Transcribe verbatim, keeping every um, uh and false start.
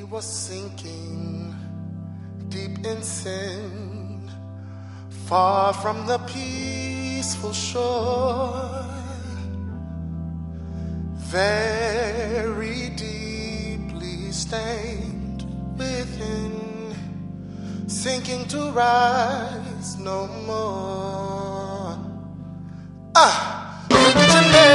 was sinking deep in sin, far from the peaceful shore, very deeply stained within, sinking to rise no more. Ah, look at your name.